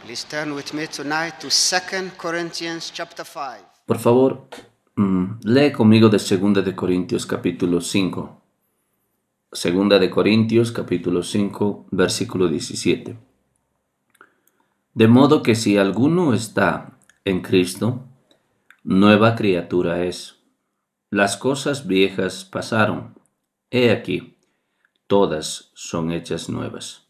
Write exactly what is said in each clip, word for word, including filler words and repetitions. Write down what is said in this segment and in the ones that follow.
Please turn with me tonight to Second Corinthians chapter five. Por favor, mm, lee conmigo de Segunda de Corintios capítulo cinco. Segunda de Corintios capítulo cinco, versículo diecisiete. De modo que si alguno está en Cristo, nueva criatura es. Las cosas viejas pasaron. He aquí, todas son hechas nuevas.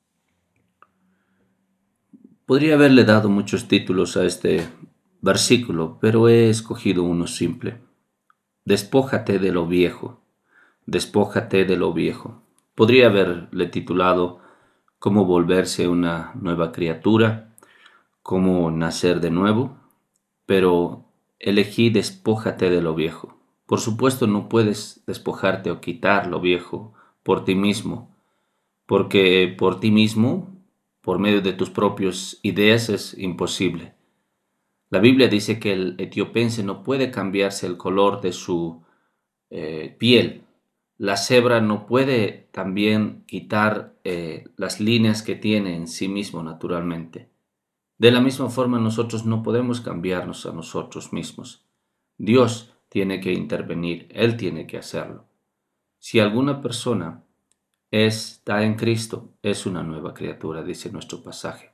Podría haberle dado muchos títulos a este versículo, pero he escogido uno simple. Despójate de lo viejo. Despójate de lo viejo. Podría haberle titulado Cómo volverse una nueva criatura, cómo nacer de nuevo, pero elegí despójate de lo viejo. Por supuesto no puedes despojarte o quitar lo viejo por ti mismo, porque por ti mismo, por medio de tus propias ideas, es imposible. La Biblia dice que el etíopense no puede cambiarse el color de su eh, piel. La cebra no puede también quitar eh, las líneas que tiene en sí mismo naturalmente. De la misma forma nosotros no podemos cambiarnos a nosotros mismos. Dios tiene que intervenir, Él tiene que hacerlo. Si alguna persona está en Cristo, es una nueva criatura, dice nuestro pasaje.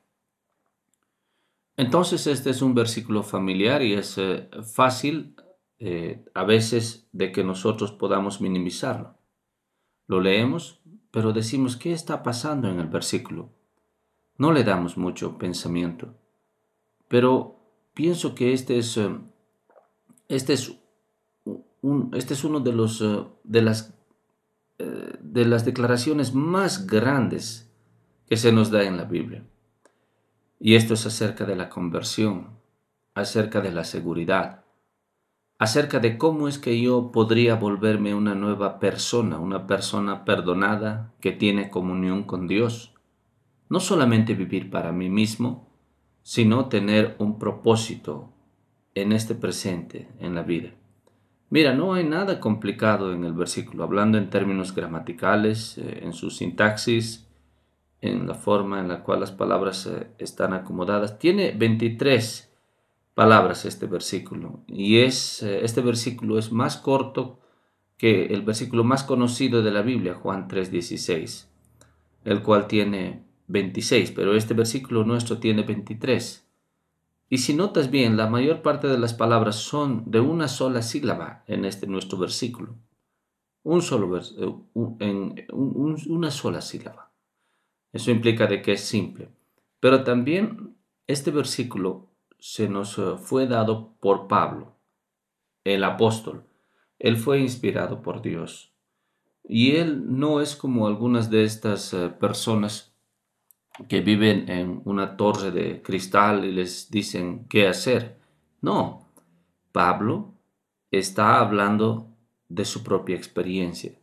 Entonces este es un versículo familiar y es eh, fácil eh, a veces de que nosotros podamos minimizarlo. Lo leemos, pero decimos, ¿qué está pasando en el versículo? No le damos mucho pensamiento, pero pienso que este es, eh, este es, un, este es uno de, los, eh, de, las, eh, de las declaraciones más grandes que se nos da en la Biblia. Y esto es acerca de la conversión, acerca de la seguridad, acerca de cómo es que yo podría volverme una nueva persona, una persona perdonada que tiene comunión con Dios. No solamente vivir para mí mismo, sino tener un propósito en este presente, en la vida. Mira, no hay nada complicado en el versículo, hablando en términos gramaticales, eh, en su sintaxis, en la forma en la cual las palabras eh, están acomodadas. Tiene veintitrés palabras este versículo y es, eh, este versículo es más corto que el versículo más conocido de la Biblia, Juan tres dieciséis, el cual tiene veintiséis, pero este versículo nuestro tiene veintitrés. Y si notas bien, la mayor parte de las palabras son de una sola sílaba en este nuestro versículo. Un solo vers eh, un, en, un, una sola sílaba. Eso implica de que es simple. Pero también este versículo se nos eh, fue dado por Pablo, el apóstol. Él fue inspirado por Dios. Y él no es como algunas de estas eh, personas que viven en una torre de cristal y les dicen qué hacer. No, Pablo está hablando de su propia experiencia.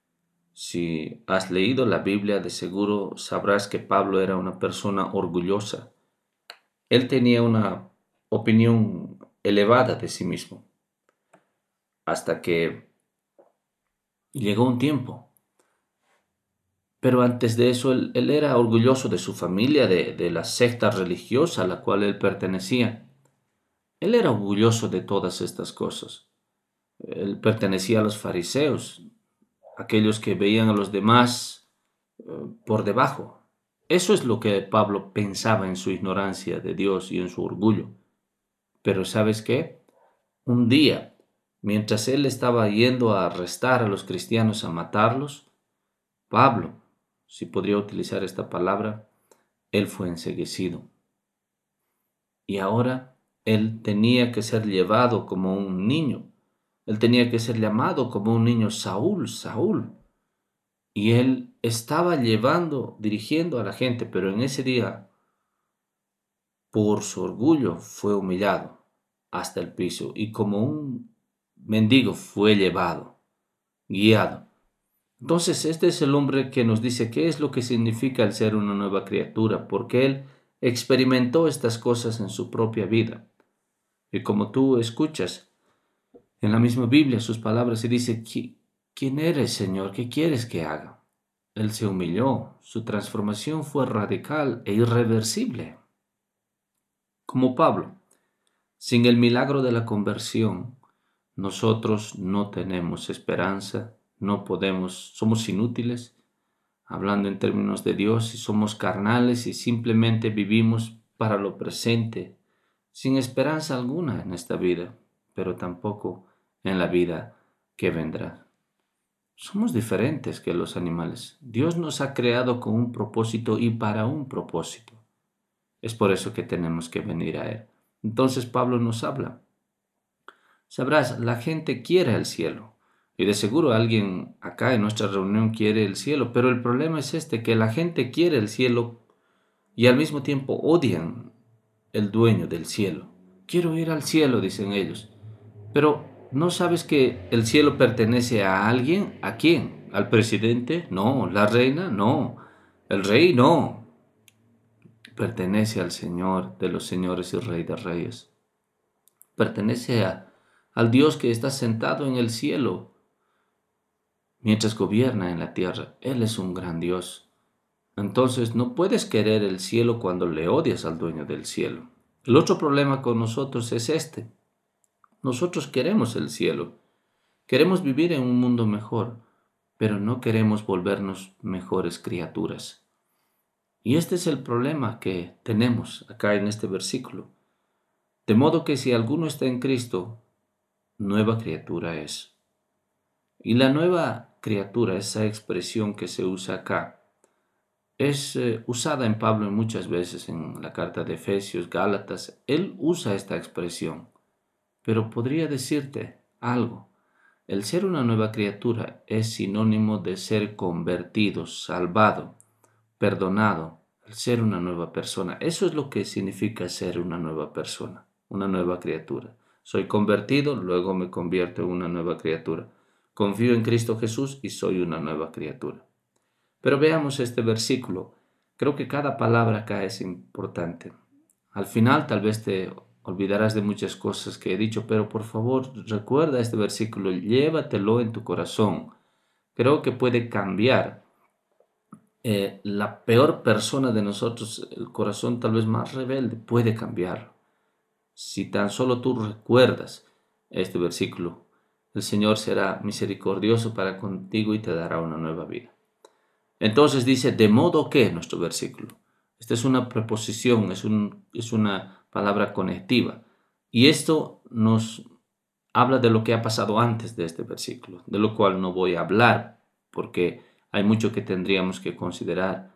Si has leído la Biblia, de seguro sabrás que Pablo era una persona orgullosa. Él tenía una opinión elevada de sí mismo, hasta que llegó un tiempo. Pero antes de eso, él, él era orgulloso de su familia, de, de la secta religiosa a la cual él pertenecía. Él era orgulloso de todas estas cosas. Él pertenecía a los fariseos, aquellos que veían a los demás eh, por debajo. Eso es lo que Pablo pensaba en su ignorancia de Dios y en su orgullo. Pero ¿sabes qué? Un día, mientras él estaba yendo a arrestar a los cristianos, a matarlos, Pablo, si podría utilizar esta palabra, él fue enceguecido. Y ahora él tenía que ser llevado como un niño. Él tenía que ser llamado como un niño, Saúl, Saúl. Y él estaba llevando, dirigiendo a la gente, pero en ese día, por su orgullo, fue humillado hasta el piso y como un mendigo fue llevado, guiado. Entonces, este es el hombre que nos dice qué es lo que significa el ser una nueva criatura, porque él experimentó estas cosas en su propia vida. Y como tú escuchas en la misma Biblia sus palabras, y dice, ¿quién eres, Señor? ¿Qué quieres que haga? Él se humilló, su transformación fue radical e irreversible. Como Pablo, sin el milagro de la conversión, nosotros no tenemos esperanza, no podemos, somos inútiles, hablando en términos de Dios, y somos carnales y simplemente vivimos para lo presente, sin esperanza alguna en esta vida, pero tampoco en la vida que vendrá. Somos diferentes que los animales. Dios nos ha creado con un propósito y para un propósito. Es por eso que tenemos que venir a Él. Entonces Pablo nos habla. Sabrás, la gente quiere el cielo. Y de seguro alguien acá en nuestra reunión quiere el cielo. Pero el problema es este, que la gente quiere el cielo y al mismo tiempo odian el dueño del cielo. Quiero ir al cielo, dicen ellos. Pero ¿no sabes que el cielo pertenece a alguien? ¿A quién? ¿Al presidente? No. ¿La reina? No. ¿El rey? No. Pertenece al Señor de los señores y Rey de reyes. Pertenece a, al Dios que está sentado en el cielo mientras gobierna en la tierra. Él es un gran Dios. Entonces no puedes querer el cielo cuando le odias al dueño del cielo. El otro problema con nosotros es este. Nosotros queremos el cielo. Queremos vivir en un mundo mejor, pero no queremos volvernos mejores criaturas. Y este es el problema que tenemos acá en este versículo. De modo que si alguno está en Cristo, nueva criatura es. Y la nueva criatura, esa expresión que se usa acá, es eh, usada en Pablo muchas veces en la carta de Efesios, Gálatas. Él usa esta expresión, pero podría decirte algo. El ser una nueva criatura es sinónimo de ser convertido, salvado, perdonado, el ser una nueva persona. Eso es lo que significa ser una nueva persona, una nueva criatura. Soy convertido, luego me convierto en una nueva criatura. Confío en Cristo Jesús y soy una nueva criatura. Pero veamos este versículo. Creo que cada palabra acá es importante. Al final tal vez te olvidarás de muchas cosas que he dicho, pero por favor recuerda este versículo, llévatelo en tu corazón. Creo que puede cambiar eh, la peor persona de nosotros, el corazón tal vez más rebelde, puede cambiar. Si tan solo tú recuerdas este versículo, el Señor será misericordioso para contigo y te dará una nueva vida. Entonces dice, de modo que, nuestro versículo. Esta es una preposición, es, un, es una palabra conectiva. Y esto nos habla de lo que ha pasado antes de este versículo, de lo cual no voy a hablar, porque hay mucho que tendríamos que considerar.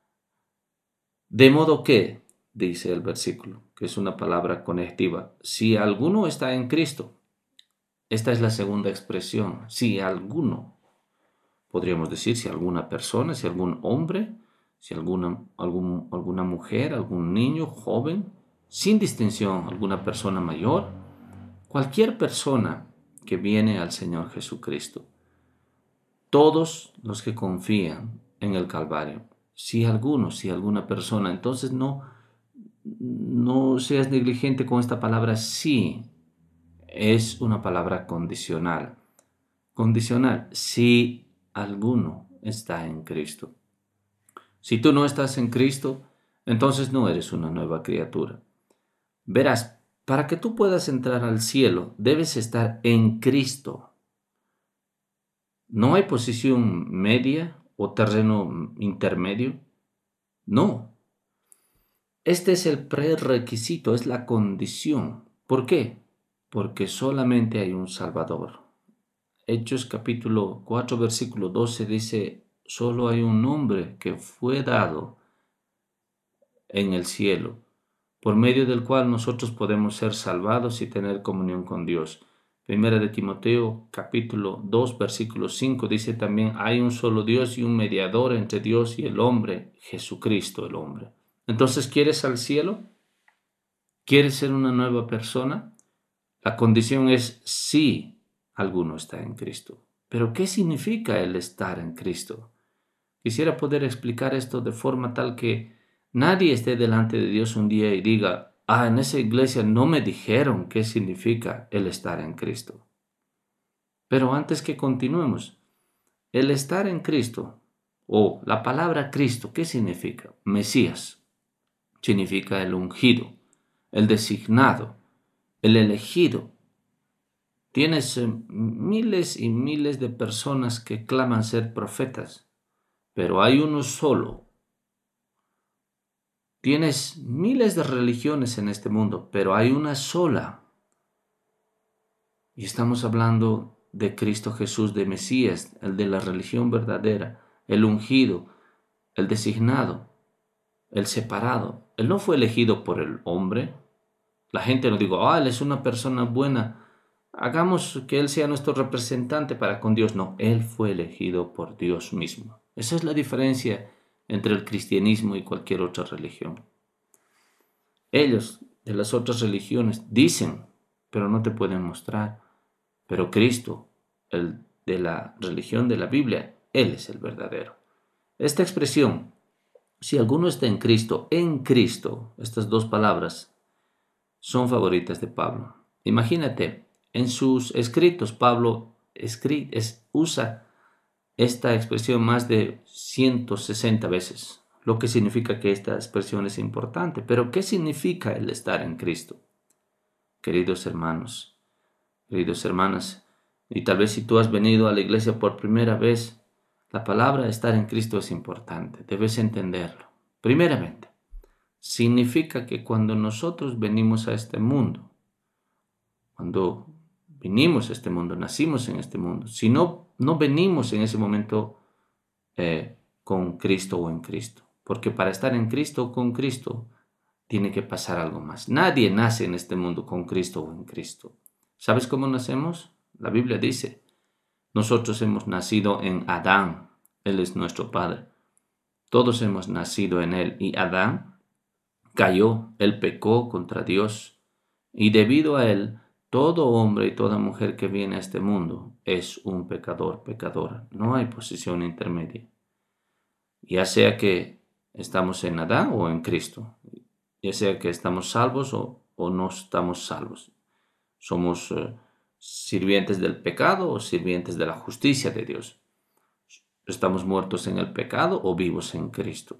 De modo que, dice el versículo, que es una palabra conectiva, si alguno está en Cristo, esta es la segunda expresión, si alguno. Podríamos decir si alguna persona, si algún hombre, si alguna, algún, alguna mujer, algún niño, joven, sin distinción, alguna persona mayor, cualquier persona que viene al Señor Jesucristo. Todos los que confían en el Calvario. Si alguno, si alguna persona, entonces no, no seas negligente con esta palabra sí. Es una palabra condicional. Condicional, si alguno está en Cristo. Si tú no estás en Cristo, entonces no eres una nueva criatura. Verás, para que tú puedas entrar al cielo, debes estar en Cristo. No hay posición media o terreno intermedio. No. Este es el prerequisito, es la condición. ¿Por qué? Porque solamente hay un Salvador. Hechos capítulo cuatro, versículo doce dice, solo hay un nombre que fue dado en el cielo, por medio del cual nosotros podemos ser salvados y tener comunión con Dios. Primera de Timoteo capítulo dos, versículo cinco dice también, hay un solo Dios y un mediador entre Dios y el hombre, Jesucristo el hombre. Entonces, ¿quieres al cielo? ¿Quieres ser una nueva persona? La condición es sí. Alguno está en Cristo. Pero ¿qué significa el estar en Cristo? Quisiera poder explicar esto de forma tal que nadie esté delante de Dios un día y diga, ah, en esa iglesia no me dijeron qué significa el estar en Cristo. Pero antes que continuemos, el estar en Cristo, o la palabra Cristo, ¿qué significa? Mesías, significa el ungido, el designado, el elegido. Tienes eh, miles y miles de personas que claman ser profetas, pero hay uno solo. Tienes miles de religiones en este mundo, pero hay una sola. Y estamos hablando de Cristo Jesús, de Mesías, el de la religión verdadera, el ungido, el designado, el separado. Él no fue elegido por el hombre. La gente no digo, ah, él es una persona buena, hagamos que él sea nuestro representante para con Dios. No, él fue elegido por Dios mismo. Esa es la diferencia entre el cristianismo y cualquier otra religión. Ellos de las otras religiones dicen, pero no te pueden mostrar. Pero Cristo, el de la religión de la Biblia, Él es el verdadero. Esta expresión, si alguno está en Cristo, en Cristo, estas dos palabras son favoritas de Pablo. Imagínate, en sus escritos Pablo escri- es, usa esta expresión más de ciento sesenta veces, lo que significa que esta expresión es importante. Pero ¿qué significa el estar en Cristo? Queridos hermanos, queridos hermanas, y tal vez si tú has venido a la iglesia por primera vez, la palabra estar en Cristo es importante, debes entenderlo. Primeramente, significa que cuando nosotros venimos a este mundo, cuando vinimos a este mundo, nacimos en este mundo, si no, no venimos en ese momento eh, con Cristo o en Cristo, porque para estar en Cristo o con Cristo tiene que pasar algo más. Nadie nace en este mundo con Cristo o en Cristo. ¿Sabes cómo nacemos? La Biblia dice, nosotros hemos nacido en Adán, Él es nuestro Padre. Todos hemos nacido en Él y Adán cayó, Él pecó contra Dios y debido a Él, todo hombre y toda mujer que viene a este mundo es un pecador, pecadora. No hay posición intermedia. Ya sea que estamos en Adán o en Cristo, ya sea que estamos salvos o, o no estamos salvos. Somos eh, sirvientes del pecado o sirvientes de la justicia de Dios. Estamos muertos en el pecado o vivos en Cristo.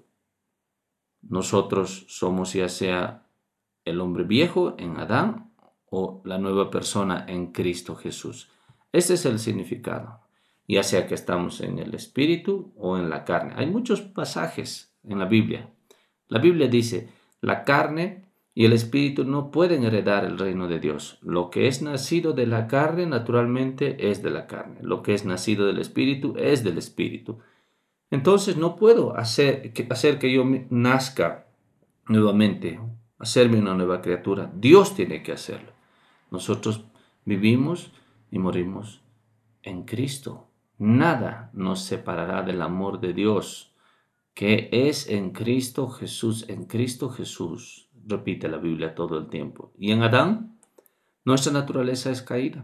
Nosotros somos ya sea el hombre viejo en Adán o la nueva persona en Cristo Jesús. Este es el significado, ya sea que estamos en el espíritu o en la carne. Hay muchos pasajes en la Biblia. La Biblia dice, la carne y el espíritu no pueden heredar el reino de Dios. Lo que es nacido de la carne naturalmente es de la carne. Lo que es nacido del espíritu es del espíritu. Entonces no puedo hacer que, hacer que yo nazca nuevamente, hacerme una nueva criatura. Dios tiene que hacerlo. Nosotros vivimos y morimos en Cristo. Nada nos separará del amor de Dios, que es en Cristo Jesús, en Cristo Jesús. Repite la Biblia todo el tiempo. Y en Adán, nuestra naturaleza es caída.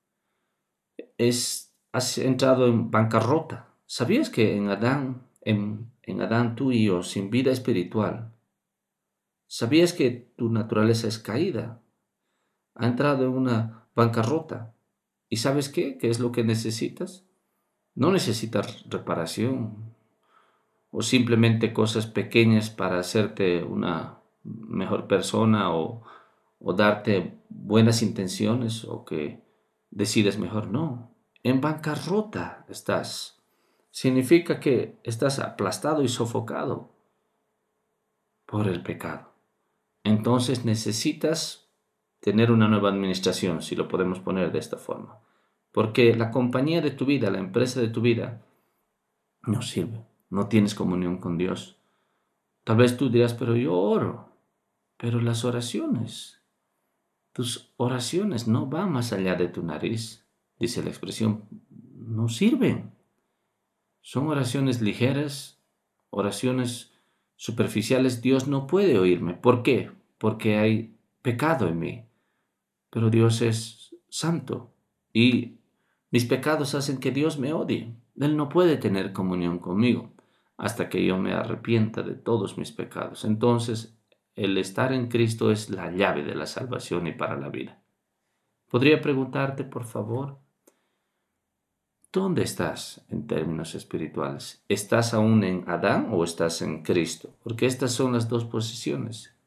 Es, has entrado en bancarrota. ¿Sabías que en Adán, en, en Adán tú y yo, sin vida espiritual, sabías que tu naturaleza es caída? Ha entrado en una bancarrota. ¿Y sabes qué? ¿Qué es lo que necesitas? No necesitas reparación o simplemente cosas pequeñas para hacerte una mejor persona o, o darte buenas intenciones o que decidas mejor. No, en bancarrota estás. Significa que estás aplastado y sofocado por el pecado. Entonces necesitas tener una nueva administración, si lo podemos poner de esta forma. Porque la compañía de tu vida, la empresa de tu vida, no sirve. No tienes comunión con Dios. Tal vez tú dirás, pero yo oro. Pero las oraciones, tus oraciones no van más allá de tu nariz, dice la expresión, no sirven. Son oraciones ligeras, oraciones superficiales. Dios no puede oírme. ¿Por qué? Porque hay pecado en mí. Pero Dios es santo y mis pecados hacen que Dios me odie. Él no puede tener comunión conmigo hasta que yo me arrepienta de todos mis pecados. Entonces, el estar en Cristo es la llave de la salvación y para la vida. ¿Podría preguntarte, por favor, dónde estás en términos espirituales? ¿Estás aún en Adán o estás en Cristo? Porque estas son las dos posiciones.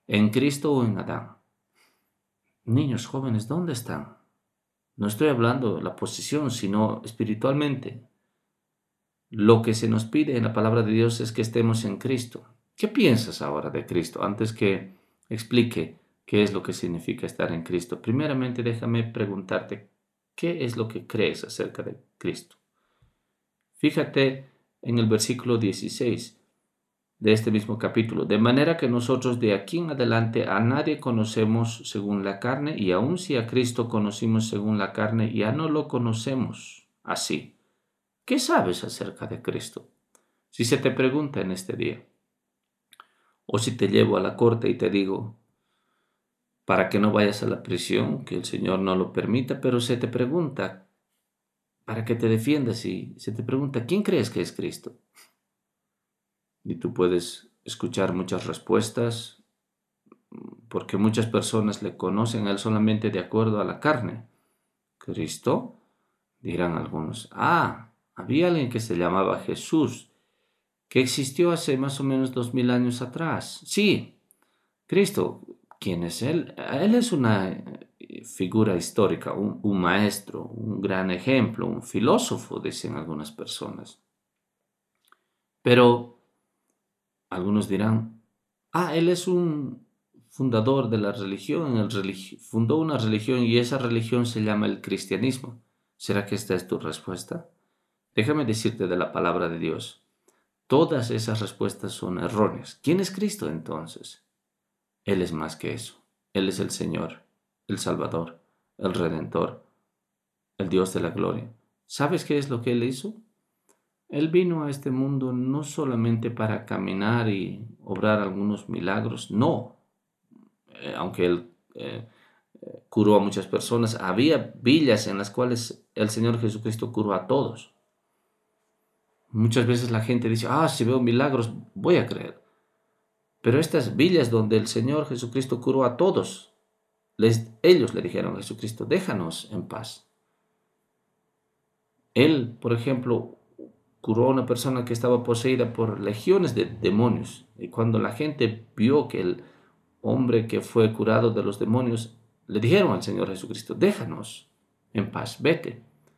¿En Cristo o en Adán? Niños jóvenes, ¿dónde están? No estoy hablando de la posición, sino espiritualmente. Lo que se nos pide en la palabra de Dios es que estemos en Cristo. ¿Qué piensas ahora de Cristo? Antes que explique qué es lo que significa estar en Cristo, primeramente déjame preguntarte, ¿qué es lo que crees acerca de Cristo? Fíjate en el versículo dieciséis de este mismo capítulo. De manera que nosotros de aquí en adelante a nadie conocemos según la carne, y aun si a Cristo conocimos según la carne, ya no lo conocemos así. ¿Qué sabes acerca de Cristo? Si se te pregunta en este día, o si te llevo a la corte y te digo, para que no vayas a la prisión, que el Señor no lo permita, pero se te pregunta, para que te defiendas, y se te pregunta, ¿quién crees que es Cristo? Y tú puedes escuchar muchas respuestas, porque muchas personas le conocen a Él solamente de acuerdo a la carne. ¿Cristo? Dirán algunos. Ah, había alguien que se llamaba Jesús, que existió hace más o menos dos mil años atrás. Sí, Cristo. ¿Quién es Él? Él es una eh, figura histórica, un, un maestro, un gran ejemplo, un filósofo, dicen algunas personas. Pero algunos dirán, ah, Él es un fundador de la religión, el religi- fundó una religión y esa religión se llama el cristianismo. ¿Será que esta es tu respuesta? Déjame decirte de la palabra de Dios. Todas esas respuestas son erróneas. ¿Quién es Cristo entonces? Él es más que eso. Él es el Señor, el Salvador, el Redentor, el Dios de la gloria. ¿Sabes qué es lo que Él hizo? Él vino a este mundo no solamente para caminar y obrar algunos milagros, no. Eh, aunque Él eh, curó a muchas personas, había villas en las cuales el Señor Jesucristo curó a todos. Muchas veces la gente dice, ah, si veo milagros, voy a creer. Pero estas villas donde el Señor Jesucristo curó a todos, les, ellos le dijeron a Jesucristo, déjanos en paz. Él, por ejemplo, curó a una persona que estaba poseída por legiones de demonios. Y cuando la gente vio que el hombre que fue curado de los demonios, le dijeron al Señor Jesucristo, déjanos en paz, vete.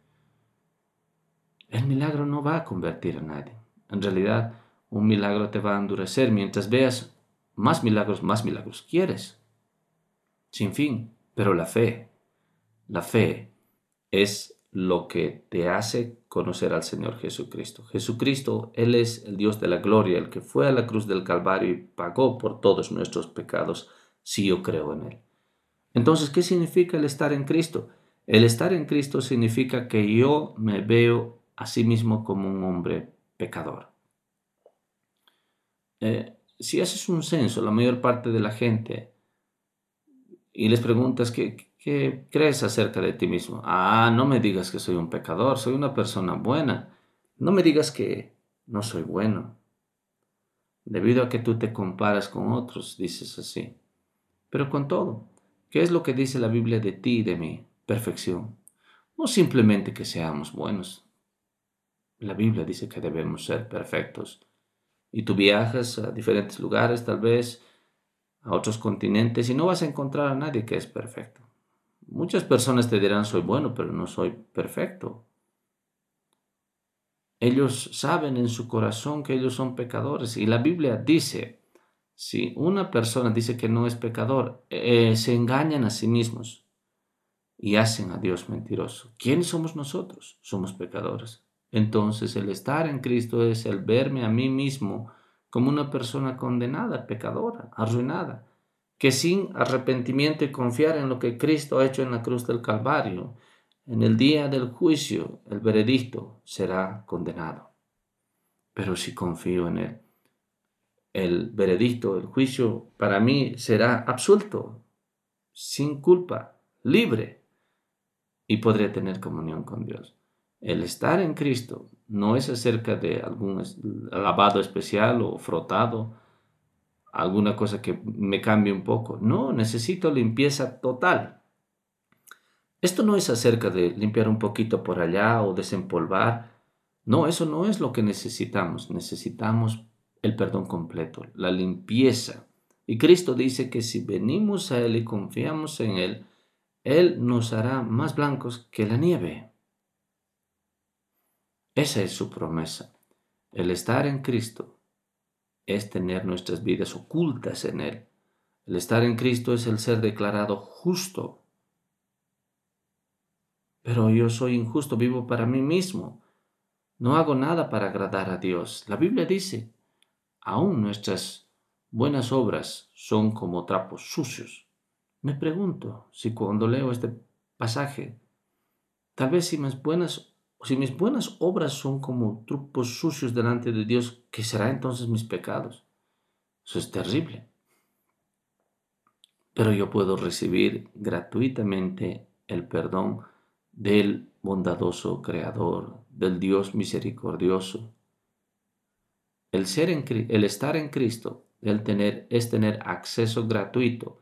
El milagro no va a convertir a nadie. En realidad, un milagro te va a endurecer mientras veas más milagros, más milagros quieres. Sin fin. Pero la fe, la fe es lo que te hace conocer al Señor Jesucristo. Jesucristo, Él es el Dios de la gloria, el que fue a la cruz del Calvario y pagó por todos nuestros pecados, si yo creo en Él. Entonces, ¿qué significa el estar en Cristo? El estar en Cristo significa que yo me veo a sí mismo como un hombre pecador. Eh, si haces un censo, la mayor parte de la gente, y les preguntas, ¿qué, qué crees acerca de ti mismo? Ah, no me digas que soy un pecador, soy una persona buena. No me digas que no soy bueno. Debido a que tú te comparas con otros, dices así. Pero con todo, ¿qué es lo que dice la Biblia de ti y de mí? Perfección. No simplemente que seamos buenos. La Biblia dice que debemos ser perfectos. Y tú viajas a diferentes lugares, tal vez a otros continentes, y no vas a encontrar a nadie que es perfecto. Muchas personas te dirán, soy bueno, pero no soy perfecto. Ellos saben en su corazón que ellos son pecadores. Y la Biblia dice, si una persona dice que no es pecador, eh, se engañan a sí mismos y hacen a Dios mentiroso. ¿Quiénes somos nosotros? Somos pecadores. Entonces el estar en Cristo es el verme a mí mismo como una persona condenada, pecadora, arruinada, que sin arrepentimiento y confiar en lo que Cristo ha hecho en la cruz del Calvario, en el día del juicio, el veredicto será condenado. Pero si confío en Él, el veredicto, el juicio para mí será absuelto, sin culpa, libre, y podré tener comunión con Dios. El estar en Cristo no es acerca de algún lavado especial o frotado, alguna cosa que me cambie un poco. No, necesito limpieza total. Esto no es acerca de limpiar un poquito por allá o desempolvar. No, eso no es lo que necesitamos. Necesitamos el perdón completo, la limpieza Y Cristo dice que si venimos a Él y confiamos en Él, Él nos hará más blancos que la nieve. Esa es su promesa. El estar en Cristo es tener nuestras vidas ocultas en Él. El estar en Cristo es el ser declarado justo. Pero yo soy injusto, vivo para mí mismo. No hago nada para agradar a Dios. La Biblia dice, aún nuestras buenas obras son como trapos sucios. Me pregunto si cuando leo este pasaje, tal vez si mis buenas, si mis buenas obras son como trapos sucios delante de Dios, ¿qué será entonces mis pecados? Eso es terrible. Pero yo puedo recibir gratuitamente el perdón del bondadoso Creador, del Dios misericordioso. El, ser en, el estar en Cristo, el tener, es tener acceso gratuito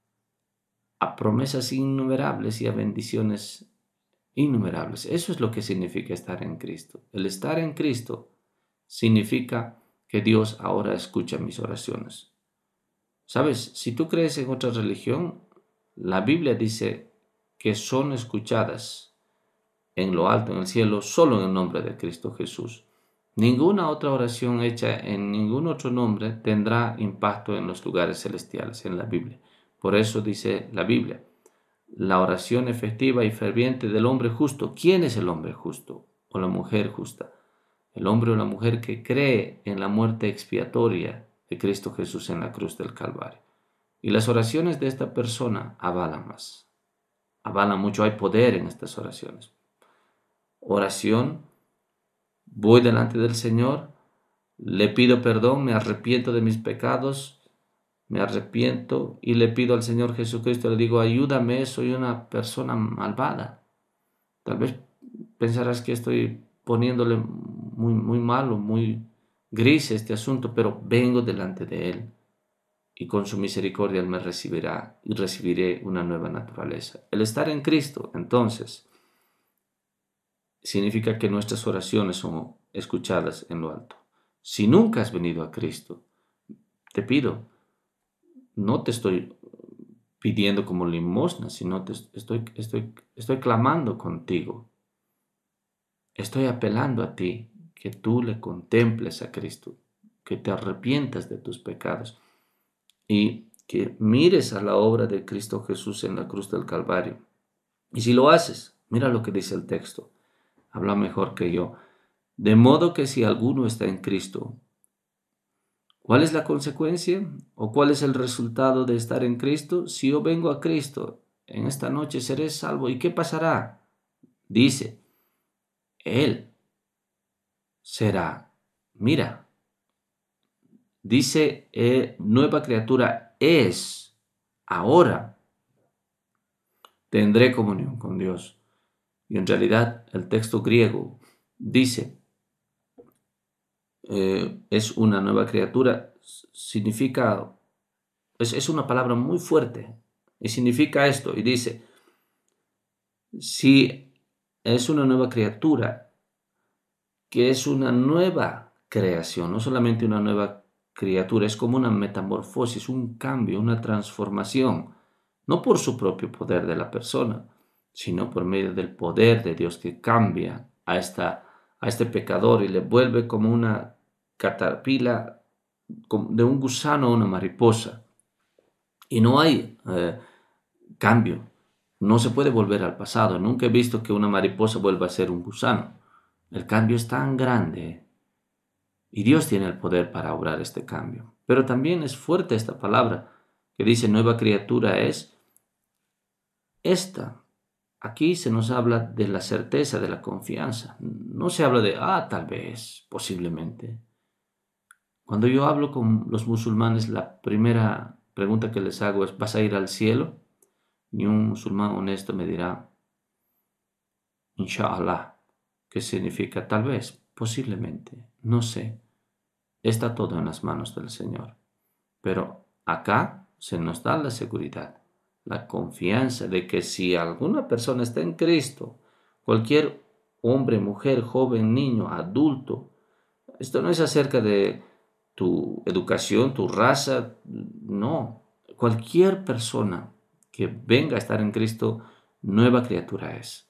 a promesas innumerables y a bendiciones innumerables. Eso es lo que significa estar en Cristo. El estar en Cristo significa que Dios ahora escucha mis oraciones. ¿Sabes? Si tú crees en otra religión, la Biblia dice que son escuchadas en lo alto, en el cielo, solo en el nombre de Cristo Jesús. Ninguna otra oración hecha en ningún otro nombre tendrá impacto en los lugares celestiales en la Biblia. Por eso dice la Biblia, la oración efectiva y ferviente del hombre justo. ¿Quién es el hombre justo o la mujer justa? El hombre o la mujer que cree en la muerte expiatoria de Cristo Jesús en la cruz del Calvario. Y las oraciones de esta persona avalan más. Avalan mucho, hay poder en estas oraciones. Oración, voy delante del Señor, le pido perdón, me arrepiento de mis pecados, me arrepiento y le pido al Señor Jesucristo, le digo, ayúdame, soy una persona malvada. Tal vez pensarás que estoy poniéndole muy, muy malo, muy gris este asunto, pero vengo delante de Él y con su misericordia Él me recibirá y recibiré una nueva naturaleza. El estar en Cristo, entonces, significa que nuestras oraciones son escuchadas en lo alto. Si nunca has venido a Cristo, te pido, no te estoy pidiendo como limosna, sino te estoy, estoy, estoy clamando contigo. Estoy apelando a ti, que tú le contemples a Cristo, que te arrepientas de tus pecados y que mires a la obra de Cristo Jesús en la cruz del Calvario. Y si lo haces, mira lo que dice el texto, habla mejor que yo. De modo que si alguno está en Cristo, ¿cuál es la consecuencia o cuál es el resultado de estar en Cristo? Si yo vengo a Cristo, en esta noche seré salvo. ¿Y qué pasará? Dice, Él será, mira, dice, eh, nueva criatura es, ahora tendré comunión con Dios. Y en realidad el texto griego dice, eh, es una nueva criatura, significa, es, es una palabra muy fuerte, y significa esto, y dice, si es una nueva criatura, que es una nueva creación, no solamente una nueva criatura, es como una metamorfosis, un cambio, una transformación, no por su propio poder de la persona, sino por medio del poder de Dios que cambia a, esta, a este pecador y le vuelve como una caterpillar, de un gusano a una mariposa. Y no hay eh, cambio, no se puede volver al pasado. Nunca he visto que una mariposa vuelva a ser un gusano. El cambio es tan grande y Dios tiene el poder para obrar este cambio. Pero también es fuerte esta palabra que dice nueva criatura es esta. Aquí se nos habla de la certeza, de la confianza. No se habla de, ah, tal vez, posiblemente. Cuando yo hablo con los musulmanes, la primera pregunta que les hago es, ¿vas a ir al cielo? Y un musulmán honesto me dirá, Inshallah, que significa tal vez, posiblemente, no sé. Está todo en las manos del Señor. Pero acá se nos da la seguridad, la confianza de que si alguna persona está en Cristo, cualquier hombre, mujer, joven, niño, adulto, esto no es acerca de tu educación, tu raza. No. Cualquier persona que venga a estar en Cristo, nueva criatura es.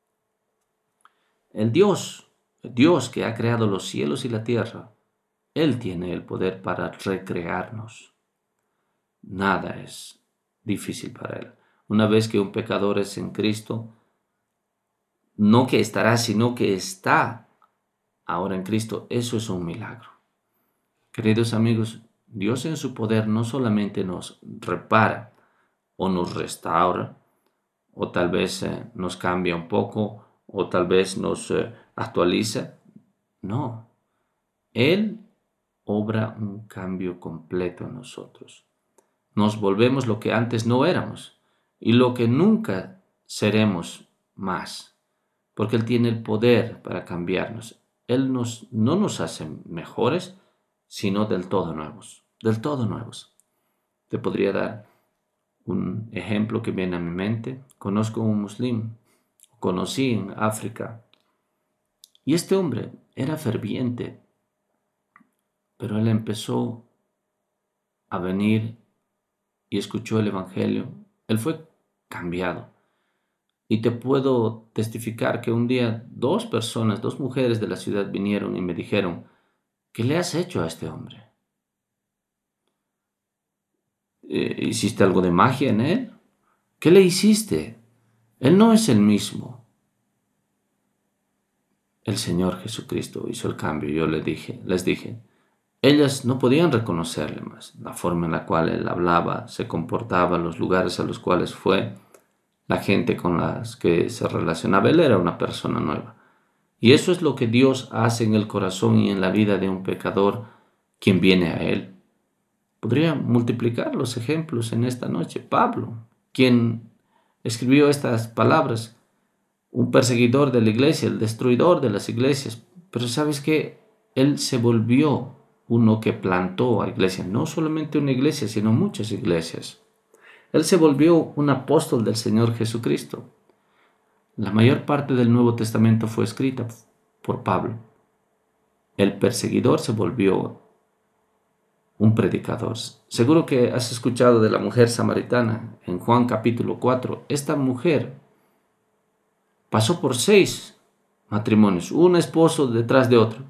El Dios, el Dios que ha creado los cielos y la tierra, Él tiene el poder para recrearnos. Nada es difícil para Él. Una vez que un pecador es en Cristo, no que estará, sino que está ahora en Cristo, eso es un milagro. Queridos amigos, Dios en su poder no solamente nos repara o nos restaura, o tal vez eh, nos cambia un poco, o tal vez nos eh, actualiza. No, Él obra un cambio completo en nosotros. Nos volvemos lo que antes no éramos y lo que nunca seremos más, porque Él tiene el poder para cambiarnos. Él nos, no nos hace mejores, sino del todo nuevos, del todo nuevos. Te podría dar un ejemplo que viene a mi mente. Conozco un musulmán, conocí en África, y este hombre era ferviente, pero él empezó a venir y escuchó el Evangelio. Él fue cambiado. Y te puedo testificar que un día dos personas, dos mujeres de la ciudad vinieron y me dijeron, ¿qué le has hecho a este hombre? Eh, ¿Hiciste algo de magia en él? ¿Qué le hiciste? Él no es el mismo. El Señor Jesucristo hizo el cambio. Yo les dije, les dije, ellas no podían reconocerle más. La forma en la cual él hablaba, se comportaba, los lugares a los cuales fue, la gente con las que se relacionaba. Él era una persona nueva. Y eso es lo que Dios hace en el corazón y en la vida de un pecador quien viene a Él. Podría multiplicar los ejemplos en esta noche. Pablo, quien escribió estas palabras, un perseguidor de la iglesia, el destruidor de las iglesias. Pero ¿sabes qué? Él se volvió uno que plantó a iglesia, no solamente una iglesia, sino muchas iglesias. Él se volvió un apóstol del Señor Jesucristo. La mayor parte del Nuevo Testamento fue escrita por Pablo. El perseguidor se volvió un predicador. Seguro que has escuchado de la mujer samaritana en Juan capítulo cuatro. Esta mujer pasó por seis matrimonios, un esposo detrás de otro.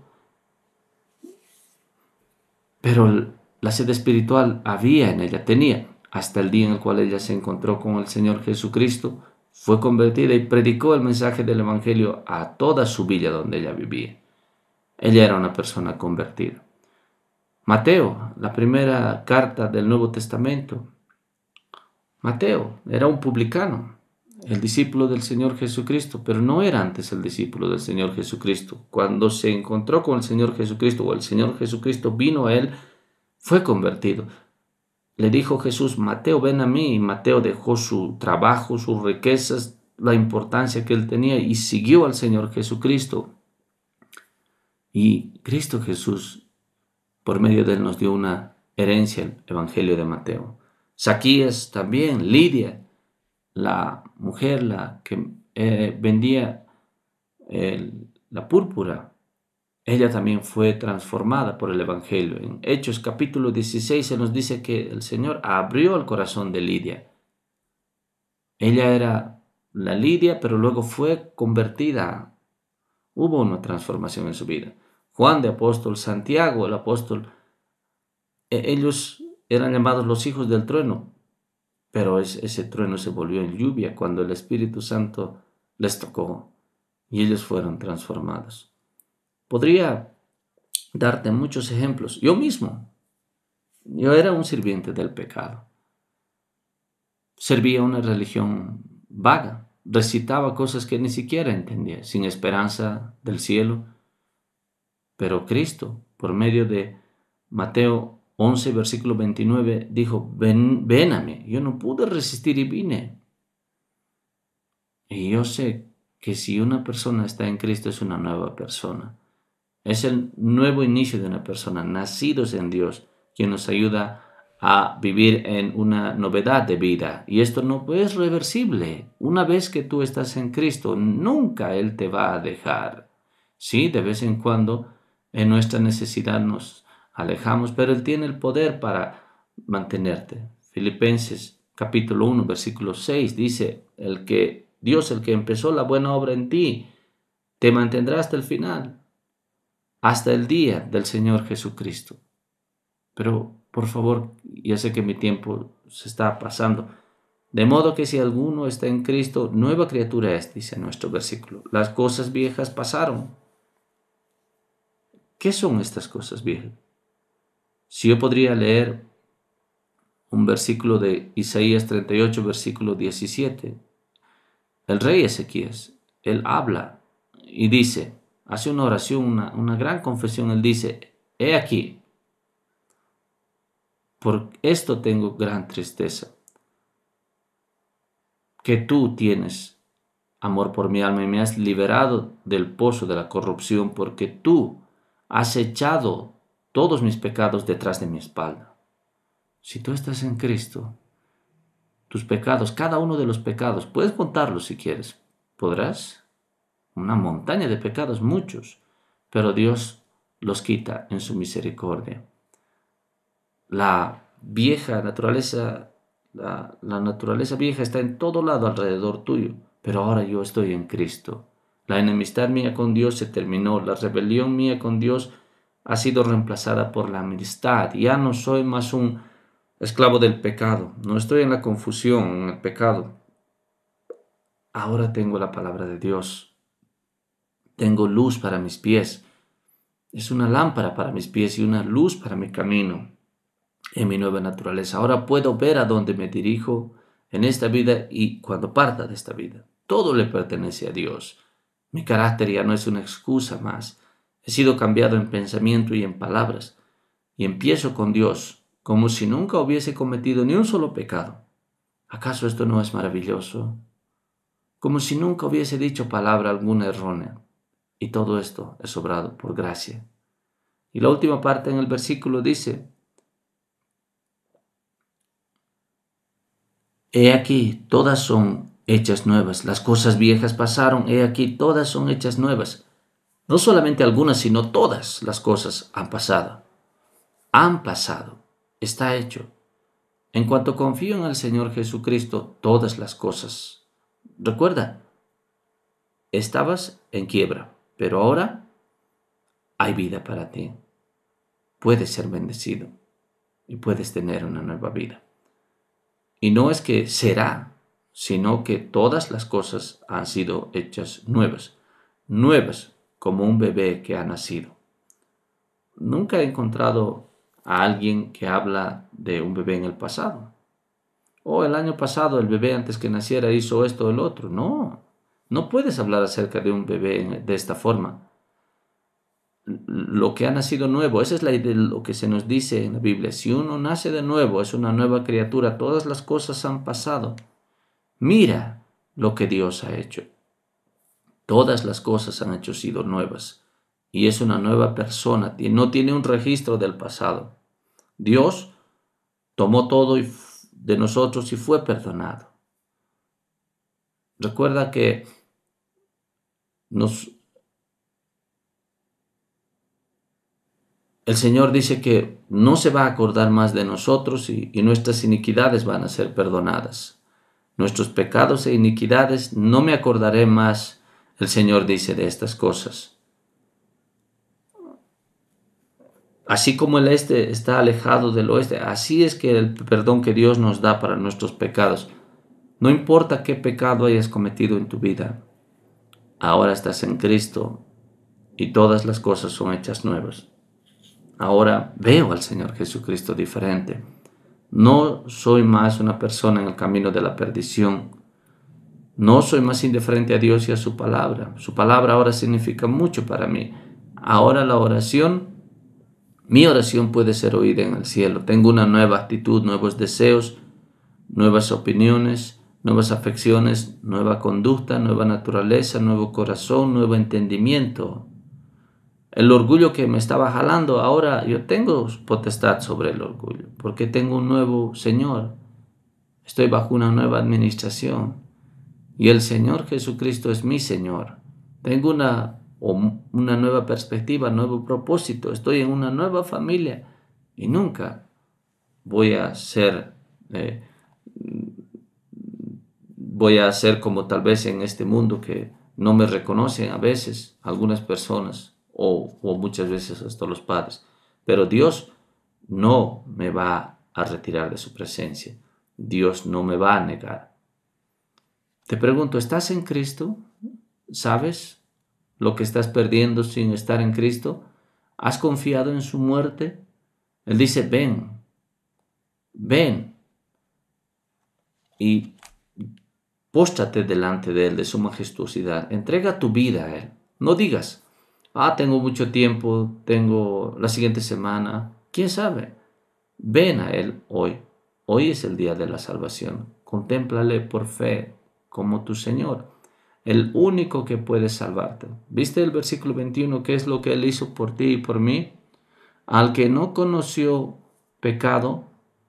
Pero la sed espiritual había en ella, tenía, hasta el día en el cual ella se encontró con el Señor Jesucristo, fue convertida y predicó el mensaje del Evangelio a toda su villa donde ella vivía. Ella era una persona convertida. Mateo, la primera carta del Nuevo Testamento. Mateo era un publicano, el discípulo del Señor Jesucristo, pero no era antes el discípulo del Señor Jesucristo. Cuando se encontró con el Señor Jesucristo, o el Señor Jesucristo vino a él, fue convertido. Le dijo Jesús, Mateo, ven a mí, y Mateo dejó su trabajo, sus riquezas, la importancia que él tenía, y siguió al Señor Jesucristo. Y Cristo Jesús, por medio de él, nos dio una herencia, el Evangelio de Mateo. Zaquías también, Lidia, la mujer la que eh, vendía el, la púrpura, ella también fue transformada por el Evangelio. En Hechos capítulo dieciséis se nos dice que el Señor abrió el corazón de Lidia. Ella era la Lidia, pero luego fue convertida. Hubo una transformación en su vida. Juan de apóstol, Santiago el apóstol, ellos eran llamados los hijos del trueno, pero ese trueno se volvió en lluvia cuando el Espíritu Santo les tocó y ellos fueron transformados. Podría darte muchos ejemplos. Yo mismo, yo era un sirviente del pecado. Servía una religión vaga, recitaba cosas que ni siquiera entendía, sin esperanza del cielo. Pero Cristo, por medio de Mateo once, versículo veintinueve, dijo, ven, ven a mí. Yo no pude resistir y vine. Y yo sé que si una persona está en Cristo es una nueva persona. Es el nuevo inicio de una persona, nacidos en Dios, quien nos ayuda a vivir en una novedad de vida. Y esto no es reversible. Una vez que tú estás en Cristo, nunca Él te va a dejar. Sí, de vez en cuando, en nuestra necesidad nos alejamos, pero Él tiene el poder para mantenerte. Filipenses capítulo uno, versículo seis dice, el que, Dios, el que empezó la buena obra en ti, te mantendrá hasta el final, hasta el día del Señor Jesucristo. Pero, por favor, ya sé que mi tiempo se está pasando. De modo que si alguno está en Cristo, nueva criatura es, dice nuestro versículo. Las cosas viejas pasaron. ¿Qué son estas cosas viejas? Si yo podría leer un versículo de Isaías treinta y ocho, versículo diecisiete. El rey Ezequías, él habla y dice, hace una oración, una, una gran confesión. Él dice, he aquí, por esto tengo gran tristeza, que tú tienes amor por mi alma y me has liberado del pozo de la corrupción, porque tú has echado todos mis pecados detrás de mi espalda. Si tú estás en Cristo, tus pecados, cada uno de los pecados, puedes contarlos si quieres, podrás, una montaña de pecados, muchos, pero Dios los quita en su misericordia. La vieja naturaleza, la, la naturaleza vieja está en todo lado alrededor tuyo, pero ahora yo estoy en Cristo. La enemistad mía con Dios se terminó, la rebelión mía con Dios ha sido reemplazada por la amistad. Ya no soy más un esclavo del pecado, no estoy en la confusión, en el pecado. Ahora tengo la palabra de Dios. Tengo luz para mis pies. Es una lámpara para mis pies y una luz para mi camino en mi nueva naturaleza. Ahora puedo ver a dónde me dirijo en esta vida y cuando parta de esta vida. Todo le pertenece a Dios. Mi carácter ya no es una excusa más. He sido cambiado en pensamiento y en palabras. Y empiezo con Dios como si nunca hubiese cometido ni un solo pecado. ¿Acaso esto no es maravilloso? Como si nunca hubiese dicho palabra alguna errónea. Y todo esto es obrado por gracia. Y la última parte en el versículo dice, he aquí, todas son hechas nuevas. Las cosas viejas pasaron, he aquí, todas son hechas nuevas. No solamente algunas, sino todas las cosas han pasado. Han pasado. Está hecho. En cuanto confío en el Señor Jesucristo, todas las cosas. Recuerda, estabas en quiebra, pero ahora hay vida para ti. Puedes ser bendecido y puedes tener una nueva vida. Y no es que será, sino que todas las cosas han sido hechas nuevas. Nuevas como un bebé que ha nacido. Nunca he encontrado a alguien que habla de un bebé en el pasado. O el año pasado el bebé antes que naciera hizo esto o el otro. No, no puedes hablar acerca de un bebé de esta forma. Lo que ha nacido nuevo, esa es la idea de lo que se nos dice en la Biblia. Si uno nace de nuevo, es una nueva criatura, todas las cosas han pasado. Mira lo que Dios ha hecho. Todas las cosas han hecho sido nuevas. Y es una nueva persona, no tiene un registro del pasado. Dios tomó todo de nosotros y fue perdonado. Recuerda que nos El Señor dice que no se va a acordar más de nosotros y, y nuestras iniquidades van a ser perdonadas. Nuestros pecados e iniquidades no me acordaré más, el Señor dice, de estas cosas. Así como el este está alejado del oeste, así es que el perdón que Dios nos da para nuestros pecados. No importa qué pecado hayas cometido en tu vida, ahora estás en Cristo y todas las cosas son hechas nuevas. Ahora veo al Señor Jesucristo diferente. No soy más una persona en el camino de la perdición. No soy más indiferente a Dios y a su palabra. Su palabra ahora significa mucho para mí. Ahora la oración, mi oración puede ser oída en el cielo. Tengo una nueva actitud, nuevos deseos, nuevas opiniones, nuevas afecciones, nueva conducta, nueva naturaleza, nuevo corazón, nuevo entendimiento. El orgullo que me estaba jalando, ahora yo tengo potestad sobre el orgullo, porque tengo un nuevo Señor. Estoy bajo una nueva administración y el Señor Jesucristo es mi Señor. Tengo una o una nueva perspectiva, nuevo propósito. Estoy en una nueva familia y nunca voy a ser, eh, voy a ser como tal vez en este mundo que no me reconocen a veces algunas personas o, o muchas veces hasta los padres. Pero Dios no me va a retirar de su presencia. Dios no me va a negar. Te pregunto, ¿estás en Cristo? ¿Sabes lo que estás perdiendo sin estar en Cristo? ¿Has confiado en su muerte? Él dice, ven, ven y póstrate delante de Él, de su majestuosidad. Entrega tu vida a Él. No digas, ah, tengo mucho tiempo, tengo la siguiente semana. ¿Quién sabe? Ven a Él hoy. Hoy es el día de la salvación. Contémplale por fe como tu Señor, el único que puede salvarte. ¿Viste el versículo veintiuno? ¿Qué es lo que Él hizo por ti y por mí? Al que no conoció pecado,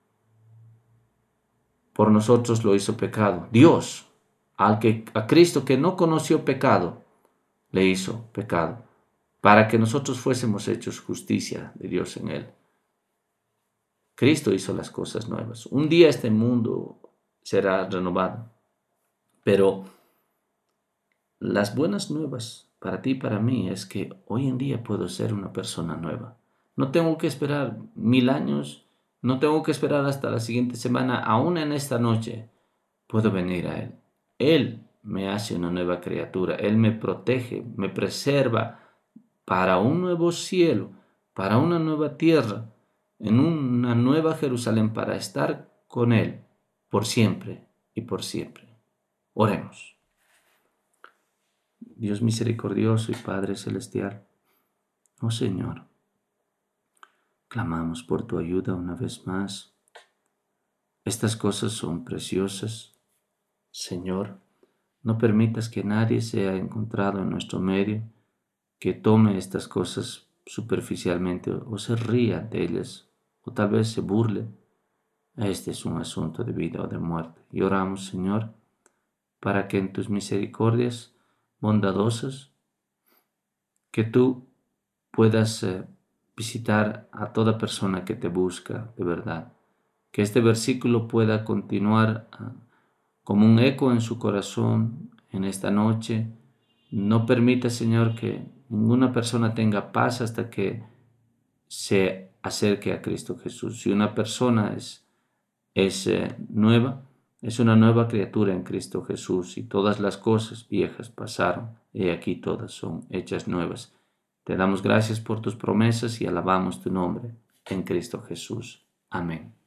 por nosotros lo hizo pecado. Dios, al que, a Cristo que no conoció pecado, le hizo pecado, para que nosotros fuésemos hechos justicia de Dios en Él. Cristo hizo las cosas nuevas. Un día este mundo será renovado, pero las buenas nuevas para ti y para mí es que hoy en día puedo ser una persona nueva. No tengo que esperar mil años, no tengo que esperar hasta la siguiente semana, aún en esta noche puedo venir a Él. Él me hace una nueva criatura, Él me protege, me preserva para un nuevo cielo, para una nueva tierra, en una nueva Jerusalén, para estar con Él por siempre y por siempre. Oremos. Dios misericordioso y Padre celestial, oh Señor, clamamos por tu ayuda una vez más. Estas cosas son preciosas. Señor, no permitas que nadie sea encontrado en nuestro medio que tome estas cosas superficialmente o, o se ría de ellas o tal vez se burle. Este es un asunto de vida o de muerte. Y oramos, Señor, para que en tus misericordias bondadosas, que tú puedas eh, visitar a toda persona que te busca de verdad. Que este versículo pueda continuar uh, como un eco en su corazón en esta noche. No permita, Señor, que ninguna persona tenga paz hasta que se acerque a Cristo Jesús. Si una persona es, es eh, nueva, es una nueva criatura en Cristo Jesús, y todas las cosas viejas pasaron, y aquí todas son hechas nuevas. Te damos gracias por tus promesas y alabamos tu nombre en Cristo Jesús. Amén.